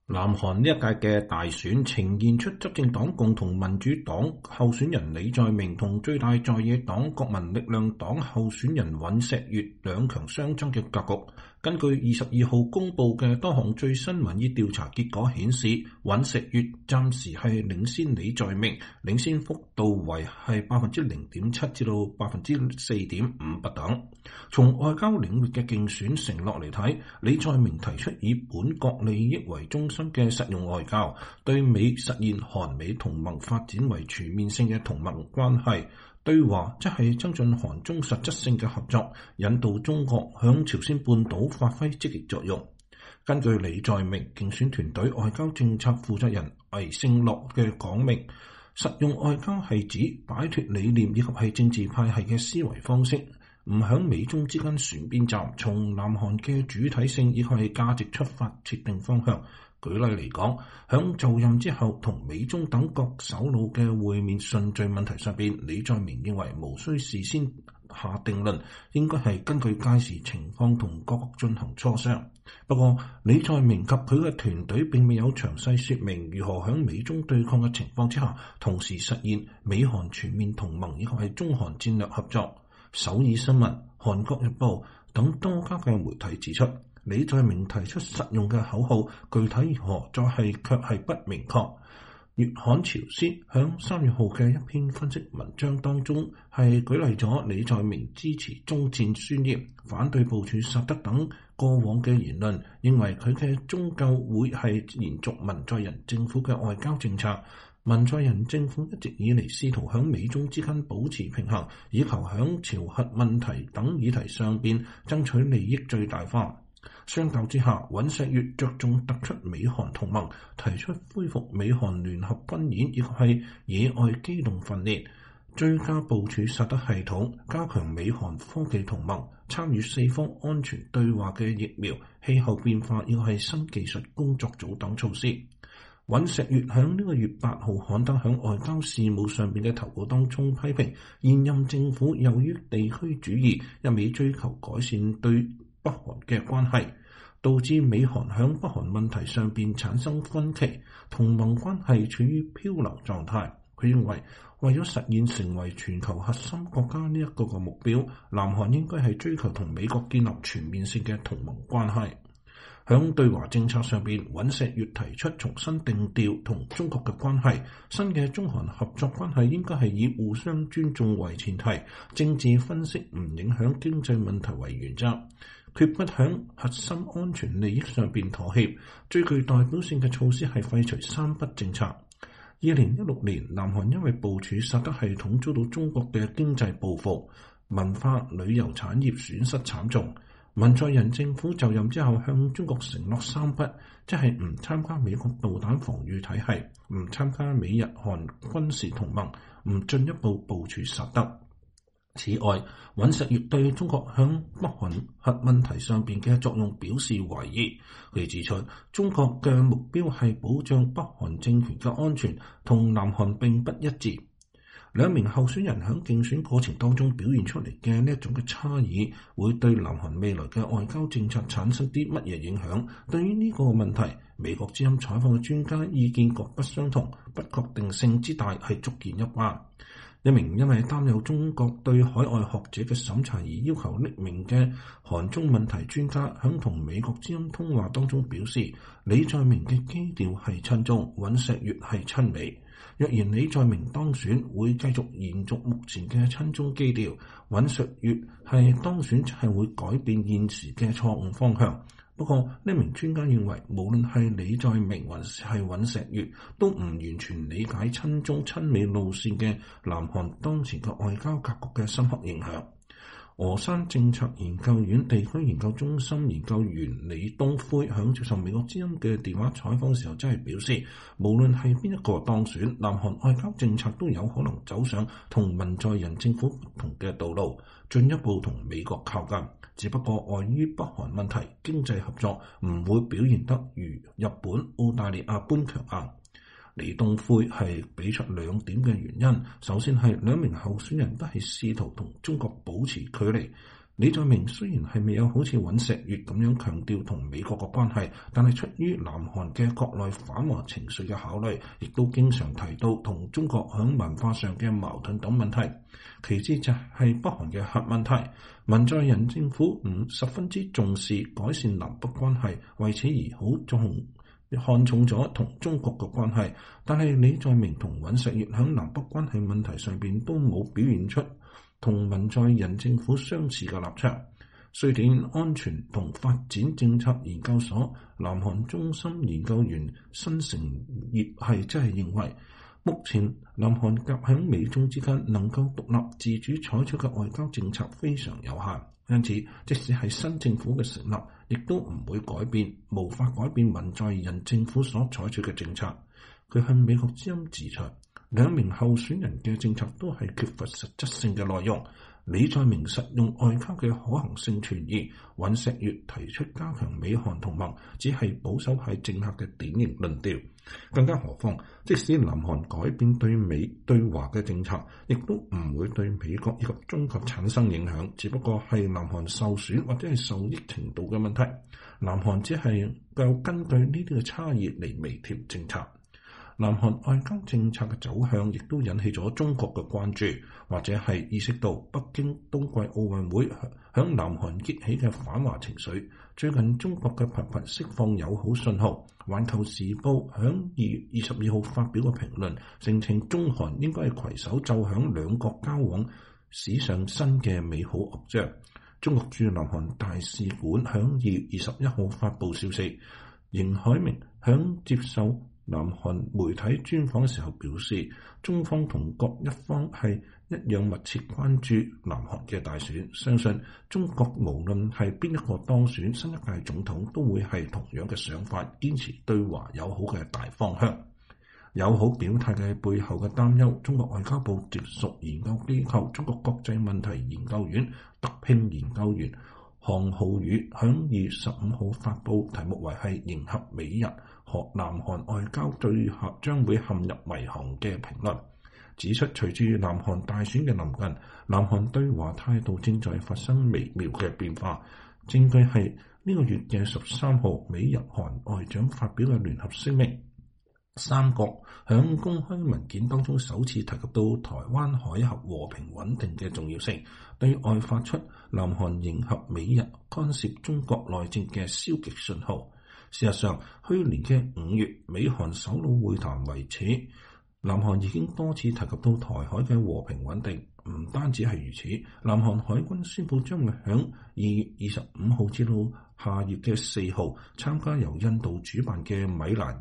南韓呢一屆嘅大選呈現出執政黨共同民主黨候選人李在明同最大在野黨國民力量黨候選人尹錫悅兩強相爭嘅格局。根據22號公佈嘅多項最新民意調查結果顯示，尹錫悅暫時係領先李在明，領先幅度為係0.7%至到4.5%不等。從外交領域嘅競選承諾嚟睇，李在明提出以本國利益為中心嘅實用外交，對美實現韓美同盟發展為全面性嘅同盟關係。對華則係增進韓中實質性嘅合作，引導中國向朝鮮半島發揮積極作用。根據李在明競選團隊外交政策負責人魏勝樂嘅講明，實用外交係指擺脫理念以及係政治派系嘅思維方式，唔響美中之間選邊站，從南韓嘅主體性以及係價值出發設定方向。舉例嚟講，響就任之後同美中等各首腦嘅會面順序問題上邊，李在明認為無需事先下定論，應該係根據屆時情況同各國進行磋商。不過，李在明及佢嘅團隊並未有詳細說明如何響美中對抗嘅情況之下，同時實現美韓全面同盟以及係中韓戰略合作。首爾新聞、韓國日報等多家嘅媒體指出，李在明提出實用嘅口號，具體如何卻係不明確。月刊朝鮮響3月號嘅一篇分析文章當中，係舉例咗李在明支持終戰宣言、反對部署薩德等過往嘅言論，認為佢嘅終究會係延續文在寅政府嘅外交政策。文在寅政府一直以嚟試圖響美中之間保持平衡，以求響朝核問題等議題上邊爭取利益最大化。相較之下，尹錫悅着重突出美韓同盟，提出恢復美韓聯合軍演以及係野外機動訓練，追加部署薩德系統，加強美韓科技同盟，參與四方安全對話嘅疫苗、氣候變化以及係新技術工作組等措施。尹錫悅響呢個月8號刊登響外交事務上邊嘅投稿當中，批評現任政府由於地區主義，一味追求改善對北韓嘅關係，導致美韓響北韓問題上邊產生分歧，同盟關係處於漂流狀態。佢認為，為咗實現成為全球核心國家呢一個目標，南韓應該係追求同美國建立全面性嘅同盟關係。響對華政策上邊，尹錫悅提出重新定調同中國嘅關係，新嘅中韓合作關係應該係以互相尊重為前提，政治分析唔影響經濟問題為原則，決不響核心安全利益上邊妥協。最具代表性嘅措施係廢除三不政策。2016年，南韓因為部署薩德系統遭到中國嘅經濟報復，文化旅遊產業損失慘重。文在寅政府就任之後，向中國承諾三不，即係唔參加美國導彈防禦體系，唔參加美日韓軍事同盟，唔進一步部署薩德。此外，尹錫悅對中國響北韓核問題上邊嘅作用表示懷疑。佢指出，中國嘅目標係保障北韓政權嘅安全，同南韓並不一致。兩名候選人喺競選過程當中表現出嚟嘅呢一種嘅差異，會對南韓未來嘅外交政策產生啲乜嘢影響？對於呢個問題，美國之音採訪嘅專家意見各不相同，不確定性之大係足見一斑。一名因為擔憂中國對海外學者嘅審查而要求匿名嘅韓中問題專家，響同美國之音通話當中表示，李在明嘅基調係親中，尹錫悅係親美。若然李在明當選，會繼續延續目前嘅親中基調；尹錫悅係當選，就係會改變現時嘅錯誤方向。不過呢名專家認為，無論係李在明還是尹錫悅，都唔完全理解親中親美路線嘅南韓當前嘅外交格局嘅深刻影響。峨山政策研究院地區研究中心研究員李東輝響接受美國之音嘅電話採訪時候，真係表示，無論係邊一個當選，南韓外交政策都有可能走上同文在寅政府不同嘅道路，進一步同美國靠近。只不過礙於北韓問題，經濟合作唔會表現得如日本、澳大利亞般強硬。李東輝係俾出兩點嘅原因，首先係兩名候選人都係試圖同中國保持距離， 李在明雖然係未有好似尹錫悅咁樣強調同美國嘅關係，但係出於南韓嘅國內反華情緒嘅考慮，亦都經常提到同中國響文化上嘅矛盾等問題。其次就係北韓嘅核問題，文在寅政府唔十分之重視改善南北關係，為此而好看重咗同中國嘅關係。但係李在明同尹錫悅響南北關係問題上邊都冇表現出同文在寅政府相似嘅立場。瑞典安全同發展政策研究所南韓中心研究員申成業係真係認為，目前南韓夾喺美中之間能夠獨立自主採取嘅外交政策非常有限，因此即使係新政府嘅成立，亦都唔會改變，無法改變文在寅政府所採取嘅政策。佢向美國之音指出，兩名候選人嘅政策都係缺乏實質性嘅內容。李在明實用外交嘅可行性存疑，尹錫悅提出加強美韓同盟，只係保守派政客嘅典型論調。更加何況，即使南韓改變對美對華嘅政策，亦都唔會對美國以及中國產生影響，只不過係南韓受損或者係受益程度嘅問題。南韓只係夠根據呢啲嘅差異嚟微調政策。南韓外交政策嘅走向亦都引起咗中國嘅關注，或者係意識到北京冬季奧運會響南韓激起嘅反華情緒。最近中國嘅頻頻釋放友好信號，環球時報響2月22號發表嘅評論，聲稱中韓應該係攜手奏響兩國交往史上新嘅美好樂章。中國駐南韓大使館響2月21號發布消息，邢海明響接受南韓媒體專訪嘅時候表示，中方同各一方係一樣密切關注南韓嘅大選，相信中國無論係邊一個當選新一屆總統，都會係同樣嘅想法，堅持對華友好嘅大方向。友好表態嘅背後嘅擔憂，中國外交部直屬研究機構中國國際問題研究院特聘研究員韓浩宇響2月15號發布題目為係迎合美日和南韓外交對合將會陷入迷航嘅評論，指出隨住南韓大選嘅臨近，南韓對華態度正在發生微妙嘅變化。證據係呢個月嘅13號，美日韓外長發表嘅聯合聲明，三國響公開文件當中首次提及到台灣海峽和平穩定嘅重要性，對外發出南韓迎合美日干涉中國內政嘅消極信號。事實上，去年嘅5月，美韓首腦會談為此，南韓已經多次提及到台海嘅和平穩定。唔單止係如此，南韓海軍宣布將會響2月25號至到下月嘅4號參加由印度主辦嘅米蘭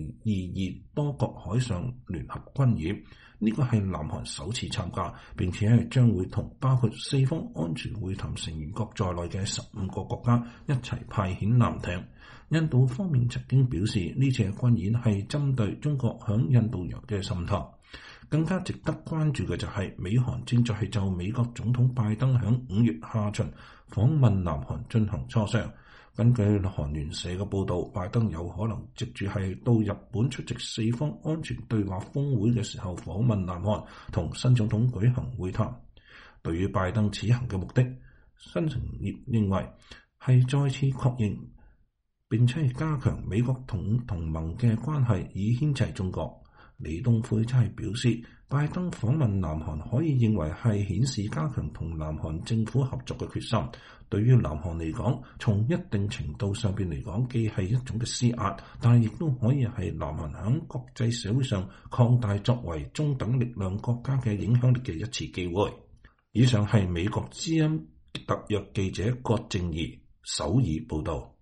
2022多國海上聯合軍演。呢個係南韓首次參加，並且係將會同包括四方安全會談成員國在內嘅15個國家一齊派遣艦艇。印度方面曾經表示，呢次嘅軍演係針對中國響印度洋嘅滲透。更加值得關注嘅就係美韓正在係就美國總統拜登響5月下旬訪問南韓進行磋商。根據韓聯社嘅報導，拜登有可能藉住係到日本出席四方安全對話峰會嘅時候訪問南韓，同新總統舉行會談。對於拜登此行嘅目的，申成業認為係再次確認並且係加強美國同盟嘅關係，以牽制中國。李東輝真係表示，拜登訪問南韓可以認為係顯示加強同南韓政府合作嘅決心。對於南韓嚟講，從一定程度上邊嚟講，既係一種嘅施壓，但係亦都可以係南韓喺國際社會上擴大作為中等力量國家嘅影響力嘅一次機會。以上係美國之音特約記者郭正儀首爾報道。